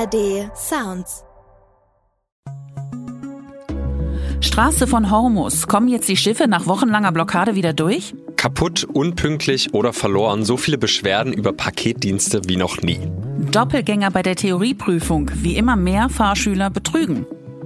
ARD Sounds. Straße von Hormuz. Kommen jetzt die Schiffe nach wochenlanger Blockade wieder durch? Kaputt, unpünktlich oder verloren. So viele Beschwerden über Paketdienste wie noch nie. Doppelgänger bei der Theorieprüfung. Wie immer mehr Fahrschüler betrügen.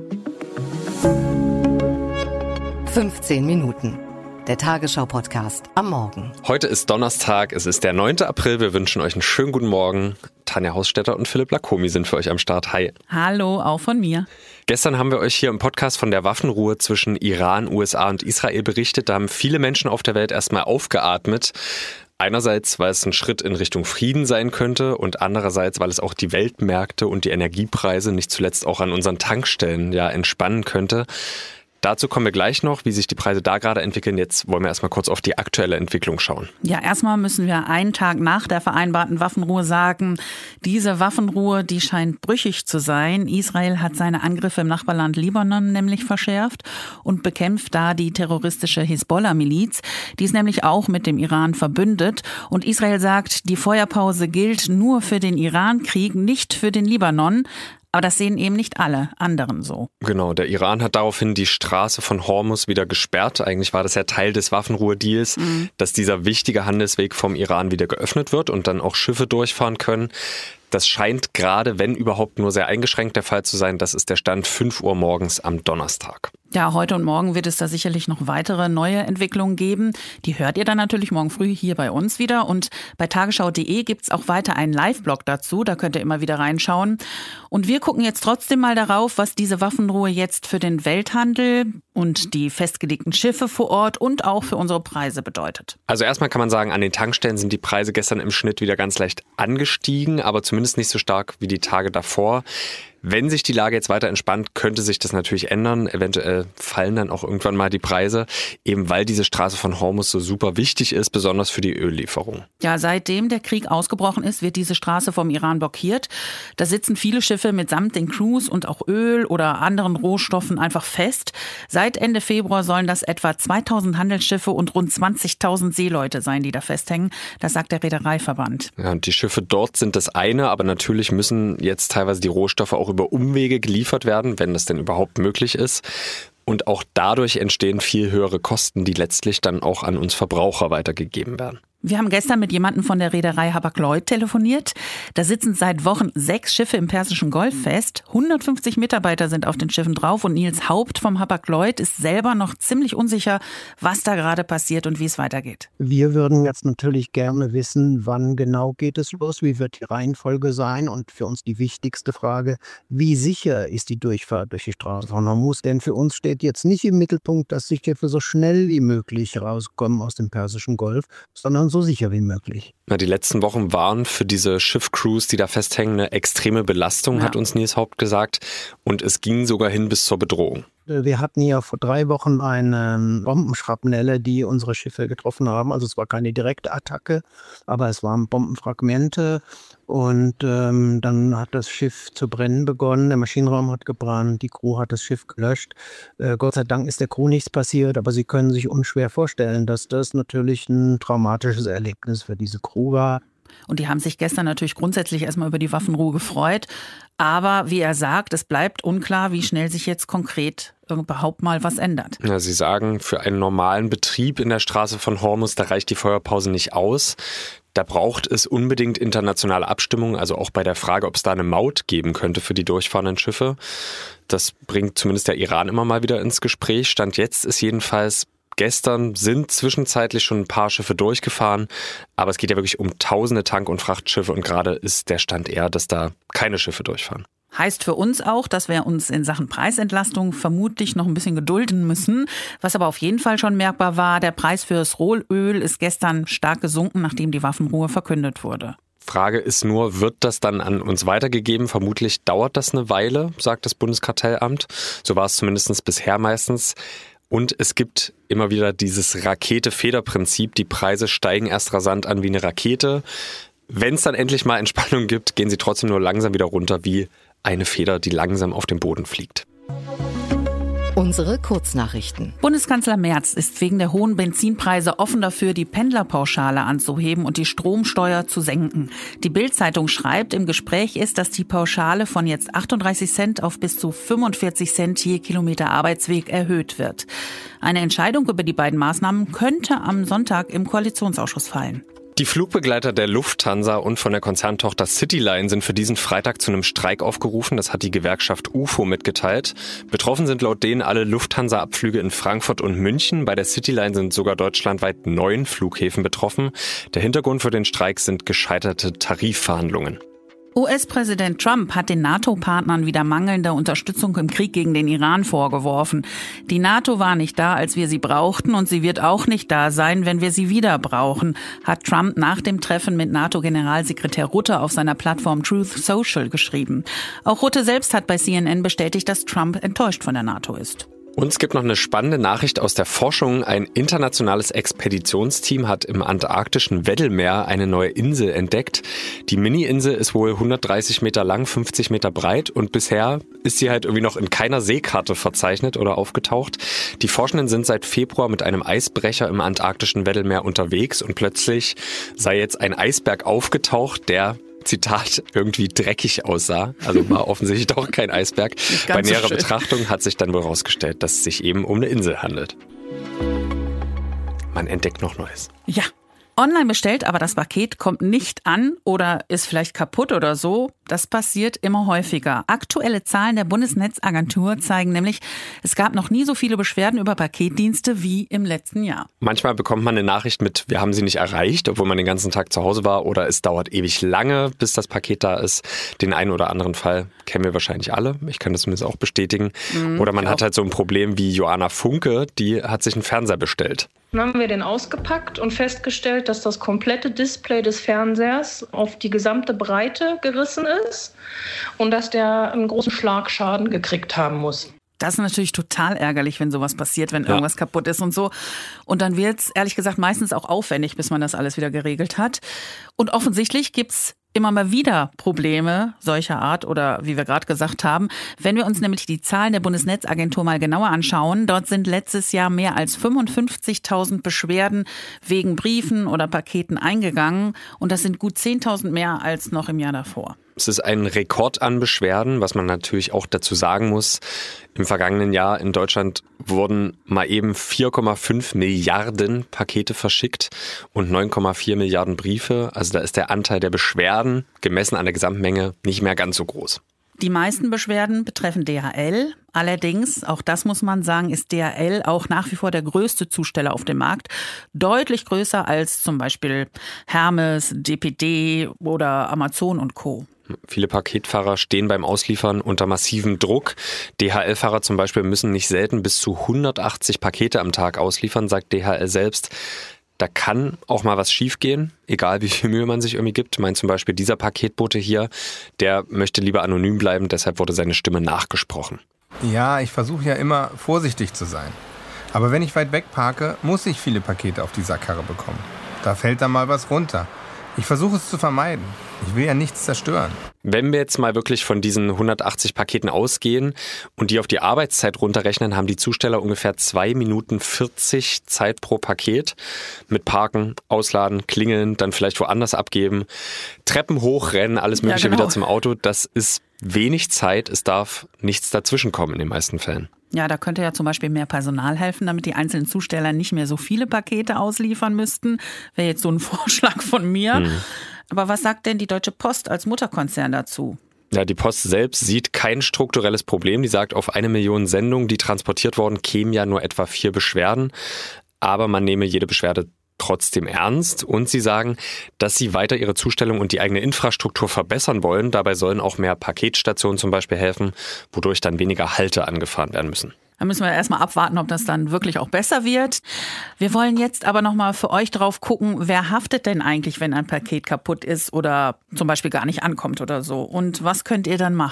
15 Minuten. Der Tagesschau-Podcast am Morgen. Heute ist Donnerstag, es ist der 9. April. Wir wünschen euch einen schönen guten Morgen. Tanja Hausstetter und Philipp Lacomi sind für euch am Start. Hi. Hallo, auch von mir. Gestern haben wir euch hier im Podcast von der Waffenruhe zwischen Iran, USA und Israel berichtet. Da haben viele Menschen auf der Welt erstmal aufgeatmet. Einerseits, weil es ein Schritt in Richtung Frieden sein könnte und andererseits, weil es auch die Weltmärkte und die Energiepreise nicht zuletzt auch an unseren Tankstellen entspannen könnte. Dazu kommen wir gleich noch, wie sich die Preise da gerade entwickeln. Jetzt wollen wir erstmal kurz auf die aktuelle Entwicklung schauen. Ja, erstmal müssen wir einen Tag nach der vereinbarten Waffenruhe sagen, diese Waffenruhe, die scheint brüchig zu sein. Israel hat seine Angriffe im Nachbarland Libanon nämlich verschärft und bekämpft da die terroristische Hisbollah-Miliz. Die ist nämlich auch mit dem Iran verbündet. Und Israel sagt, die Feuerpause gilt nur für den Iran-Krieg, nicht für den Libanon. Aber das sehen eben nicht alle anderen so. Genau, der Iran hat daraufhin die Straße von Hormuz wieder gesperrt. Eigentlich war das ja Teil des Waffenruhe-Deals, dass dieser wichtige Handelsweg vom Iran wieder geöffnet wird und dann auch Schiffe durchfahren können. Das scheint gerade, wenn überhaupt, nur sehr eingeschränkt der Fall zu sein. Das ist der Stand 5 Uhr morgens am Donnerstag. Ja, heute und morgen wird es da sicherlich noch weitere neue Entwicklungen geben. Die hört ihr dann natürlich morgen früh hier bei uns wieder. Und bei tagesschau.de gibt es auch weiter einen Live-Blog dazu. Da könnt ihr immer wieder reinschauen. Und wir gucken jetzt trotzdem mal darauf, was diese Waffenruhe jetzt für den Welthandel und die festgelegten Schiffe vor Ort und auch für unsere Preise bedeutet. Also erstmal kann man sagen, an den Tankstellen sind die Preise gestern im Schnitt wieder ganz leicht angestiegen, aber zumindest nicht so stark wie die Tage davor. Wenn sich die Lage jetzt weiter entspannt, könnte sich das natürlich ändern. Eventuell fallen dann auch irgendwann mal die Preise, eben weil diese Straße von Hormuz so super wichtig ist, besonders für die Öllieferung. Ja, seitdem der Krieg ausgebrochen ist, wird diese Straße vom Iran blockiert. Da sitzen viele Schiffe mitsamt den Crews und auch Öl oder anderen Rohstoffen einfach fest. Seit Ende Februar sollen das etwa 2000 Handelsschiffe und rund 20.000 Seeleute sein, die da festhängen. Das sagt der Reedereiverband. Ja, und die Schiffe dort sind das eine, aber natürlich müssen jetzt teilweise die Rohstoffe auch über Umwege geliefert werden, wenn das denn überhaupt möglich ist. Und auch dadurch entstehen viel höhere Kosten, die letztlich dann auch an uns Verbraucher weitergegeben werden. Wir haben gestern mit jemandem von der Reederei Hapag-Lloyd telefoniert. Da sitzen seit Wochen 6 Schiffe im Persischen Golf fest. 150 Mitarbeiter sind auf den Schiffen drauf und Nils Haupt vom Hapag-Lloyd ist selber noch ziemlich unsicher, was da gerade passiert und wie es weitergeht. Wir würden jetzt natürlich gerne wissen, wann genau geht es los, wie wird die Reihenfolge sein und für uns die wichtigste Frage, wie sicher ist die Durchfahrt durch die Straße von Hormuz? Denn für uns steht jetzt nicht im Mittelpunkt, dass die Schiffe so schnell wie möglich rauskommen aus dem Persischen Golf, sondern so sicher wie möglich. Na, die letzten Wochen waren für diese Schiffcrews, die da festhängen, eine extreme Belastung, hat uns Nils Haupt gesagt. Und es ging sogar hin bis zur Bedrohung. Wir hatten ja vor 3 Wochen eine Bombenschrapnelle, die unsere Schiffe getroffen haben. Also es war keine direkte Attacke, aber es waren Bombenfragmente. Und dann hat das Schiff zu brennen begonnen. Der Maschinenraum hat gebrannt, die Crew hat das Schiff gelöscht. Gott sei Dank ist der Crew nichts passiert, aber Sie können sich unschwer vorstellen, dass das natürlich ein traumatisches Erlebnis für diese Crew war. Und die haben sich gestern natürlich grundsätzlich erstmal über die Waffenruhe gefreut. Aber wie er sagt, es bleibt unklar, wie schnell sich jetzt konkret überhaupt mal was ändert. Ja, Sie sagen, für einen normalen Betrieb in der Straße von Hormuz, da reicht die Feuerpause nicht aus. Da braucht es unbedingt internationale Abstimmung, also auch bei der Frage, ob es da eine Maut geben könnte für die durchfahrenden Schiffe. Das bringt zumindest der Iran immer mal wieder ins Gespräch. Stand jetzt ist jedenfalls, gestern sind zwischenzeitlich schon ein paar Schiffe durchgefahren, aber es geht ja wirklich um tausende Tank- und Frachtschiffe und gerade ist der Stand eher, dass da keine Schiffe durchfahren. Heißt für uns auch, dass wir uns in Sachen Preisentlastung vermutlich noch ein bisschen gedulden müssen. Was aber auf jeden Fall schon merkbar war, der Preis fürs Rohöl ist gestern stark gesunken, nachdem die Waffenruhe verkündet wurde. Frage ist nur, wird das dann an uns weitergegeben? Vermutlich dauert das eine Weile, sagt das Bundeskartellamt. So war es zumindest bisher meistens. Und es gibt immer wieder dieses Rakete-Feder-Prinzip. Die Preise steigen erst rasant an wie eine Rakete. Wenn es dann endlich mal Entspannung gibt, gehen sie trotzdem nur langsam wieder runter wie eine Feder, die langsam auf den Boden fliegt. Unsere Kurznachrichten. Bundeskanzler Merz ist wegen der hohen Benzinpreise offen dafür, die Pendlerpauschale anzuheben und die Stromsteuer zu senken. Die Bild-Zeitung schreibt, im Gespräch ist, dass die Pauschale von jetzt 38 Cent auf bis zu 45 Cent je Kilometer Arbeitsweg erhöht wird. Eine Entscheidung über die beiden Maßnahmen könnte am Sonntag im Koalitionsausschuss fallen. Die Flugbegleiter der Lufthansa und von der Konzerntochter Cityline sind für diesen Freitag zu einem Streik aufgerufen. Das hat die Gewerkschaft UFO mitgeteilt. Betroffen sind laut denen alle Lufthansa-Abflüge in Frankfurt und München. Bei der Cityline sind sogar deutschlandweit 9 Flughäfen betroffen. Der Hintergrund für den Streik sind gescheiterte Tarifverhandlungen. US-Präsident Trump hat den NATO-Partnern wieder mangelnde Unterstützung im Krieg gegen den Iran vorgeworfen. Die NATO war nicht da, als wir sie brauchten, und sie wird auch nicht da sein, wenn wir sie wieder brauchen, hat Trump nach dem Treffen mit NATO-Generalsekretär Rutte auf seiner Plattform Truth Social geschrieben. Auch Rutte selbst hat bei CNN bestätigt, dass Trump enttäuscht von der NATO ist. Und es gibt noch eine spannende Nachricht aus der Forschung. Ein internationales Expeditionsteam hat im antarktischen Weddellmeer eine neue Insel entdeckt. Die Mini-Insel ist wohl 130 Meter lang, 50 Meter breit und bisher ist sie halt irgendwie noch in keiner Seekarte verzeichnet oder aufgetaucht. Die Forschenden sind seit Februar mit einem Eisbrecher im antarktischen Weddellmeer unterwegs und plötzlich sei jetzt ein Eisberg aufgetaucht, der, Zitat, irgendwie dreckig aussah. Also war offensichtlich doch kein Eisberg. Bei näherer Betrachtung hat sich dann wohl herausgestellt, dass es sich eben um eine Insel handelt. Man entdeckt noch Neues. Ja, online bestellt, aber das Paket kommt nicht an oder ist vielleicht kaputt oder so. Das passiert immer häufiger. Aktuelle Zahlen der Bundesnetzagentur zeigen nämlich, es gab noch nie so viele Beschwerden über Paketdienste wie im letzten Jahr. Manchmal bekommt man eine Nachricht mit, wir haben sie nicht erreicht, obwohl man den ganzen Tag zu Hause war, oder es dauert ewig lange, bis das Paket da ist. Den einen oder anderen Fall kennen wir wahrscheinlich alle. Ich kann das zumindest auch bestätigen. Oder man hat halt so ein Problem wie Joanna Funke, die hat sich einen Fernseher bestellt. Dann haben wir den ausgepackt und festgestellt, dass das komplette Display des Fernsehers auf die gesamte Breite gerissen ist und dass der einen großen Schlagschaden gekriegt haben muss. Das ist natürlich total ärgerlich, wenn sowas passiert, wenn irgendwas kaputt ist und so. Und dann wird es, ehrlich gesagt, meistens auch aufwendig, bis man das alles wieder geregelt hat. Und offensichtlich gibt's immer mal wieder Probleme solcher Art oder wie wir gerade gesagt haben. Wenn wir uns nämlich die Zahlen der Bundesnetzagentur mal genauer anschauen, dort sind letztes Jahr mehr als 55.000 Beschwerden wegen Briefen oder Paketen eingegangen und das sind gut 10.000 mehr als noch im Jahr davor. Es ist ein Rekord an Beschwerden, was man natürlich auch dazu sagen muss. Im vergangenen Jahr in Deutschland wurden mal eben 4,5 Milliarden Pakete verschickt und 9,4 Milliarden Briefe. Also da ist der Anteil der Beschwerden gemessen an der Gesamtmenge nicht mehr ganz so groß. Die meisten Beschwerden betreffen DHL. Allerdings, auch das muss man sagen, ist DHL auch nach wie vor der größte Zusteller auf dem Markt. Deutlich größer als zum Beispiel Hermes, DPD oder Amazon und Co. Viele Paketfahrer stehen beim Ausliefern unter massivem Druck. DHL-Fahrer zum Beispiel müssen nicht selten bis zu 180 Pakete am Tag ausliefern, sagt DHL selbst. Da kann auch mal was schiefgehen, egal wie viel Mühe man sich irgendwie gibt. Meint zum Beispiel dieser Paketbote hier, der möchte lieber anonym bleiben, deshalb wurde seine Stimme nachgesprochen. Ja, ich versuche ja immer vorsichtig zu sein. Aber wenn ich weit weg parke, muss ich viele Pakete auf die Sackkarre bekommen. Da fällt dann mal was runter. Ich versuche es zu vermeiden. Ich will ja nichts zerstören. Wenn wir jetzt mal wirklich von diesen 180 Paketen ausgehen und die auf die Arbeitszeit runterrechnen, haben die Zusteller ungefähr 2 Minuten 40 Zeit pro Paket. Mit Parken, Ausladen, Klingeln, dann vielleicht woanders abgeben, Treppen hochrennen, alles Mögliche wieder zum Auto. Das ist wenig Zeit. Es darf nichts dazwischenkommen in den meisten Fällen. Ja, da könnte ja zum Beispiel mehr Personal helfen, damit die einzelnen Zusteller nicht mehr so viele Pakete ausliefern müssten. Wäre jetzt so ein Vorschlag von mir. Aber was sagt denn die Deutsche Post als Mutterkonzern dazu? Ja, die Post selbst sieht kein strukturelles Problem. Die sagt, auf 1 Million Sendungen, die transportiert wurden, kämen ja nur etwa 4 Beschwerden. Aber man nehme jede Beschwerde trotzdem ernst. Und sie sagen, dass sie weiter ihre Zustellung und die eigene Infrastruktur verbessern wollen. Dabei sollen auch mehr Paketstationen zum Beispiel helfen, wodurch dann weniger Halte angefahren werden müssen. Da müssen wir erstmal abwarten, ob das dann wirklich auch besser wird. Wir wollen jetzt aber nochmal für euch drauf gucken, wer haftet denn eigentlich, wenn ein Paket kaputt ist oder zum Beispiel gar nicht ankommt oder so? Und was könnt ihr dann machen?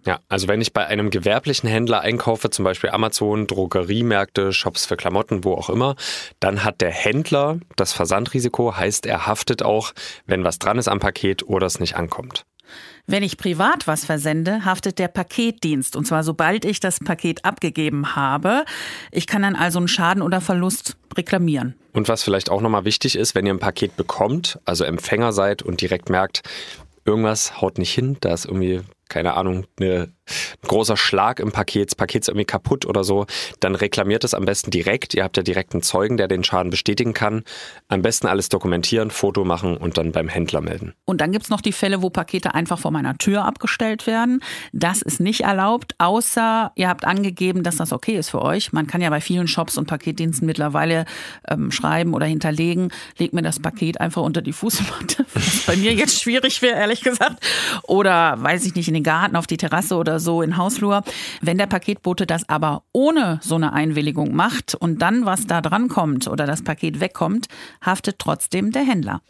Ja, also wenn ich bei einem gewerblichen Händler einkaufe, zum Beispiel Amazon, Drogeriemärkte, Shops für Klamotten, wo auch immer, dann hat der Händler das Versandrisiko, heißt er haftet auch, wenn was dran ist am Paket oder es nicht ankommt. Wenn ich privat was versende, haftet der Paketdienst. Und zwar sobald ich das Paket abgegeben habe. Ich kann dann also einen Schaden oder Verlust reklamieren. Und was vielleicht auch nochmal wichtig ist, wenn ihr ein Paket bekommt, also Empfänger seid und direkt merkt, irgendwas haut nicht hin, da ist irgendwie, keine Ahnung, ein großer Schlag im Paket, das Paket ist irgendwie kaputt oder so, dann reklamiert es am besten direkt. Ihr habt ja direkt einen Zeugen, der den Schaden bestätigen kann. Am besten alles dokumentieren, Foto machen und dann beim Händler melden. Und dann gibt's noch die Fälle, wo Pakete einfach vor meiner Tür abgestellt werden. Das ist nicht erlaubt, außer ihr habt angegeben, dass das okay ist für euch. Man kann ja bei vielen Shops und Paketdiensten mittlerweile schreiben oder hinterlegen, legt mir das Paket einfach unter die Fußmatte, was bei mir jetzt schwierig wäre, ehrlich gesagt. Oder, weiß ich nicht, in den Garten, auf die Terrasse oder so in Hausflur. Wenn der Paketbote das aber ohne so eine Einwilligung macht und dann was da dran kommt oder das Paket wegkommt, haftet trotzdem der Händler.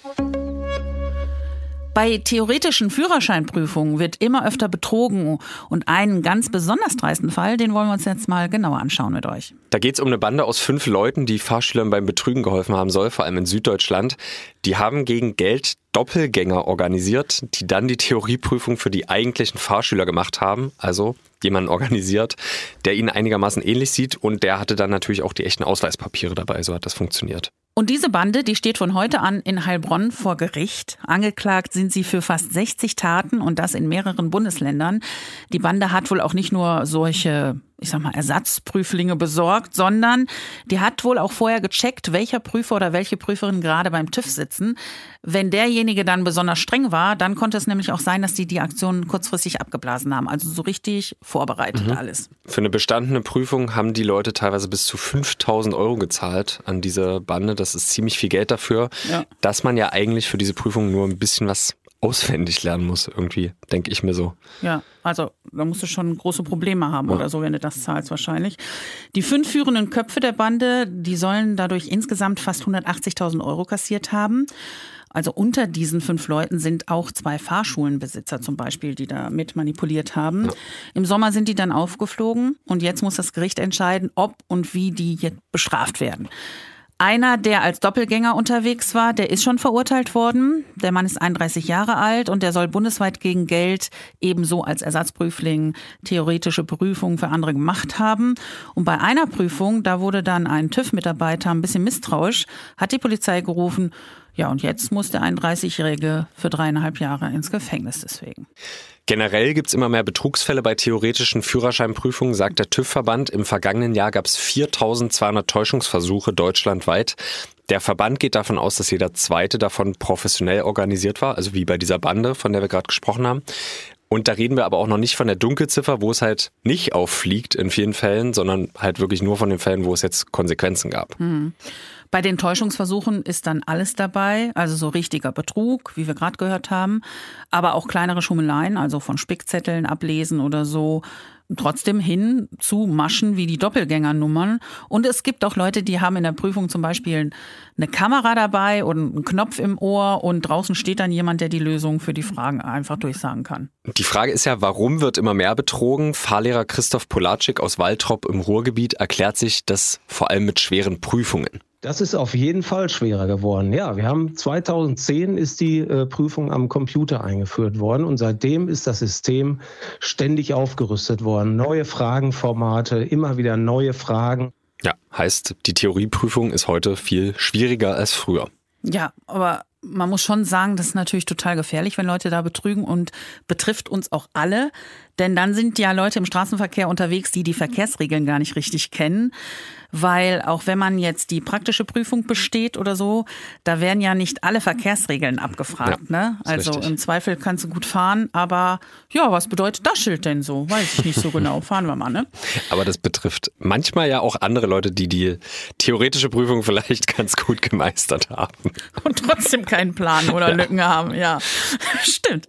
Bei theoretischen Führerscheinprüfungen wird immer öfter betrogen und einen ganz besonders dreisten Fall, den wollen wir uns jetzt mal genauer anschauen mit euch. Da geht es um eine Bande aus 5 Leuten, die Fahrschülern beim Betrügen geholfen haben soll, vor allem in Süddeutschland. Die haben gegen Geld Doppelgänger organisiert, die dann die Theorieprüfung für die eigentlichen Fahrschüler gemacht haben, also jemanden organisiert, der ihnen einigermaßen ähnlich sieht und der hatte dann natürlich auch die echten Ausweispapiere dabei, so hat das funktioniert. Und diese Bande, die steht von heute an in Heilbronn vor Gericht. Angeklagt sind sie für fast 60 Taten und das in mehreren Bundesländern. Die Bande hat wohl auch nicht nur solche, Ersatzprüflinge besorgt, sondern die hat wohl auch vorher gecheckt, welcher Prüfer oder welche Prüferin gerade beim TÜV sitzen. Wenn derjenige dann besonders streng war, dann konnte es nämlich auch sein, dass die Aktion kurzfristig abgeblasen haben. Also so richtig vorbereitet alles. Für eine bestandene Prüfung haben die Leute teilweise bis zu 5.000 € gezahlt an diese Bande. Das ist ziemlich viel Geld dafür, dass man ja eigentlich für diese Prüfung nur ein bisschen was auswendig lernen muss, irgendwie, denke ich mir so. Ja, also da musst du schon große Probleme haben oder so, wenn du das zahlst wahrscheinlich. Die 5 führenden Köpfe der Bande, die sollen dadurch insgesamt fast 180.000 € kassiert haben. Also unter diesen 5 Leuten sind auch 2 Fahrschulenbesitzer zum Beispiel, die da mit manipuliert haben. Ja. Im Sommer sind die dann aufgeflogen und jetzt muss das Gericht entscheiden, ob und wie die jetzt bestraft werden. Einer, der als Doppelgänger unterwegs war, der ist schon verurteilt worden. Der Mann ist 31 Jahre alt und der soll bundesweit gegen Geld ebenso als Ersatzprüfling theoretische Prüfungen für andere gemacht haben. Und bei einer Prüfung, da wurde dann ein TÜV-Mitarbeiter ein bisschen misstrauisch, hat die Polizei gerufen. Ja, und jetzt muss der 31-Jährige für 3,5 Jahre ins Gefängnis deswegen. Generell gibt es immer mehr Betrugsfälle bei theoretischen Führerscheinprüfungen, sagt der TÜV-Verband. Im vergangenen Jahr gab es 4.200 Täuschungsversuche deutschlandweit. Der Verband geht davon aus, dass jeder zweite davon professionell organisiert war, also wie bei dieser Bande, von der wir gerade gesprochen haben. Und da reden wir aber auch noch nicht von der Dunkelziffer, wo es halt nicht auffliegt in vielen Fällen, sondern halt wirklich nur von den Fällen, wo es jetzt Konsequenzen gab. Bei den Täuschungsversuchen ist dann alles dabei, also so richtiger Betrug, wie wir gerade gehört haben, aber auch kleinere Schummeleien, also von Spickzetteln ablesen oder so. Trotzdem hin zu Maschen wie die Doppelgängernummern. Und es gibt auch Leute, die haben in der Prüfung zum Beispiel eine Kamera dabei und einen Knopf im Ohr und draußen steht dann jemand, der die Lösung für die Fragen einfach durchsagen kann. Die Frage ist ja, warum wird immer mehr betrogen? Fahrlehrer Christoph Polatschik aus Waltrop im Ruhrgebiet erklärt sich das vor allem mit schweren Prüfungen. Das ist auf jeden Fall schwerer geworden. Ja, wir haben 2010 ist die Prüfung am Computer eingeführt worden und seitdem ist das System ständig aufgerüstet worden. Neue Fragenformate, immer wieder neue Fragen. Ja, heißt, die Theorieprüfung ist heute viel schwieriger als früher. Ja, aber man muss schon sagen, das ist natürlich total gefährlich, wenn Leute da betrügen und betrifft uns auch alle. Denn dann sind ja Leute im Straßenverkehr unterwegs, die Verkehrsregeln gar nicht richtig kennen. Weil auch wenn man jetzt die praktische Prüfung besteht oder so, da werden ja nicht alle Verkehrsregeln abgefragt. Ja, ne? Also richtig. Im Zweifel kannst du gut fahren, aber ja, was bedeutet das Schild denn so? Weiß ich nicht so genau. Fahren wir mal, ne? Aber das betrifft manchmal ja auch andere Leute, die die theoretische Prüfung vielleicht ganz gut gemeistert haben. Und trotzdem keinen Plan oder Lücken haben, ja. Stimmt.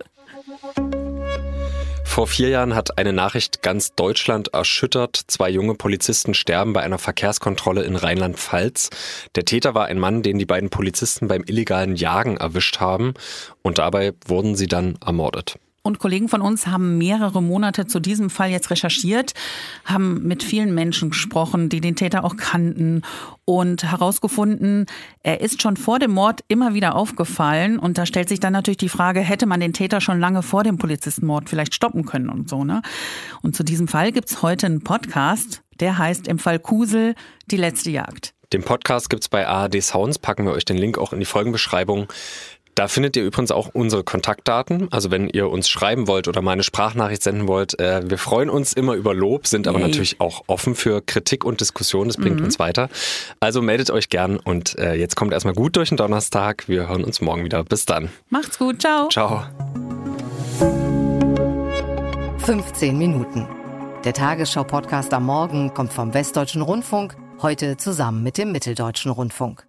Vor 4 Jahren hat eine Nachricht ganz Deutschland erschüttert. 2 junge Polizisten sterben bei einer Verkehrskontrolle in Rheinland-Pfalz. Der Täter war ein Mann, den die beiden Polizisten beim illegalen Jagen erwischt haben. Und dabei wurden sie dann ermordet. Und Kollegen von uns haben mehrere Monate zu diesem Fall jetzt recherchiert, haben mit vielen Menschen gesprochen, die den Täter auch kannten und herausgefunden, er ist schon vor dem Mord immer wieder aufgefallen. Und da stellt sich dann natürlich die Frage, hätte man den Täter schon lange vor dem Polizistenmord vielleicht stoppen können und so, ne? Und zu diesem Fall gibt's heute einen Podcast, der heißt Im Fall Kusel, die letzte Jagd. Den Podcast gibt's bei ARD Sounds, packen wir euch den Link auch in die Folgenbeschreibung. Da findet ihr übrigens auch unsere Kontaktdaten. Also wenn ihr uns schreiben wollt oder mal eine Sprachnachricht senden wollt, wir freuen uns immer über Lob, sind aber natürlich auch offen für Kritik und Diskussion. Das bringt uns weiter. Also meldet euch gern und jetzt kommt erstmal gut durch den Donnerstag. Wir hören uns morgen wieder. Bis dann. Macht's gut. Ciao. Ciao. 15 Minuten. Der Tagesschau-Podcast am Morgen kommt vom Westdeutschen Rundfunk, heute zusammen mit dem Mitteldeutschen Rundfunk.